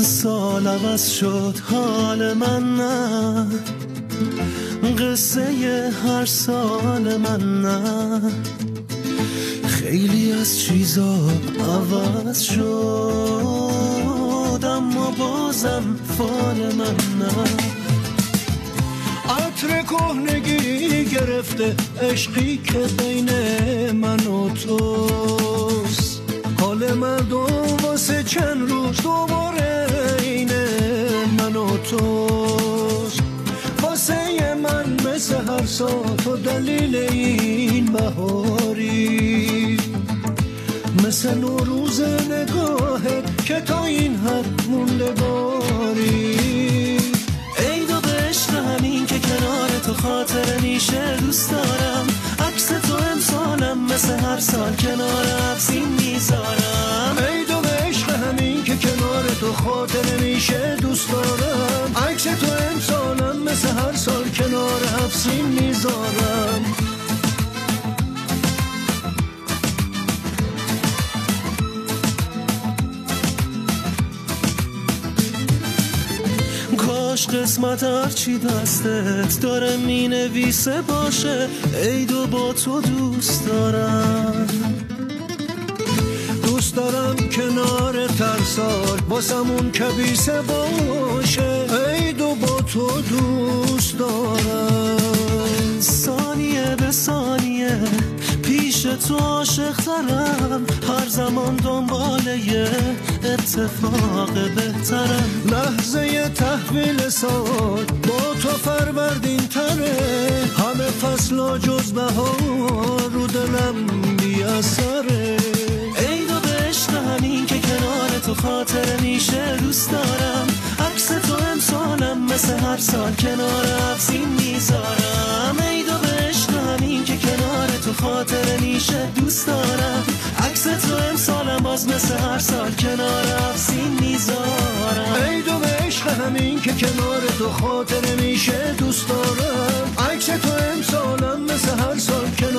سال عوض شد حال من نه، قصه هر سال من نه، خیلی از چیزا عوض شد اما بازم فال من نه. عطر کهنگی گرفته عشقی که بین من و توست، حال مردم واسه چند روز دوباره اینه من و توست. واسه من مثل هر سال تو دلیل این بهاری، مثل نوروز نگاهت که تا این حد موندگاری. ای دو به عشق همین که کنار تو خاطر میشه دوست دارم، عکس تو امسالم مثل هر سال کنار حبسین میذارم. ای دو به عشق همین که کنار تو خاطر میشه دوست دارم، عکس تو امسالم مثل هر سال کنار حبسین میذارم. کاش قسمت هرچی دستت داره می نویسه باشه، ای دو با تو دوست دارم. دوست دارم کنار ترسال واسمون کبیسه باشه، ای دو با تو دوست دارم. ثانیه به ثانیه پیش تو عاشق ترم، هر زمان دنبال یه اتفاق بهترم. لحظه تحویل سال با تو فروردین تره، همه فصلا جز بهار رو دلم بی اثره. ای دو به عشق همین که کنار تو خاطر میشه دوست دارم، عکس تو امسالم مثل هر سال کنار حبسین میذارم. ای دو به عشق همین که کنار تو خاطر میشه دوست دارم، عکس تو امسالم باز مثل هر سال کنار حبسین میذارم. ای دو به عشق همین که کنار تو خاطر میشه دوست دارم، عکس تو امسالم مثل هر سال کنار